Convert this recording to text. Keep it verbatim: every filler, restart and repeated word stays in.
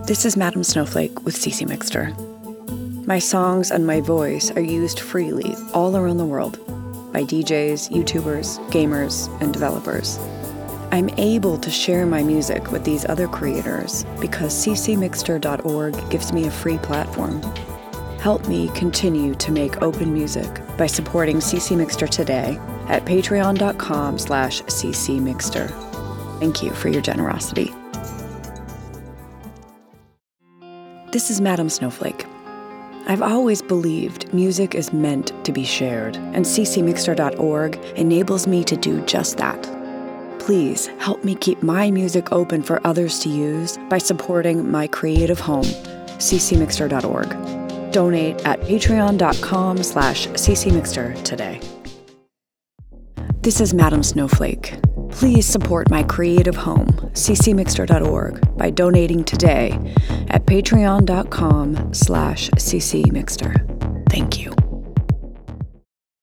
This is Madam Snowflake with C C Mixter. My songs and my voice are used freely all around the world by D Js, YouTubers, gamers, and developers. I'm able to share my music with these other creators because c c mixter dot org gives me a free platform. Help me continue to make open music by supporting C C Mixter today at patreon.com slash ccmixter. Thank you for your generosity. This is Madam Snowflake. I've always believed music is meant to be shared, and c c mixter dot org enables me to do just that. Please help me keep my music open for others to use by supporting my creative home, c c mixter dot org. Donate at patreon.com slash ccmixter today. This is Madam Snowflake. Please support my creative home, c c mixter dot org, by donating today at patreon.com slash ccmixter.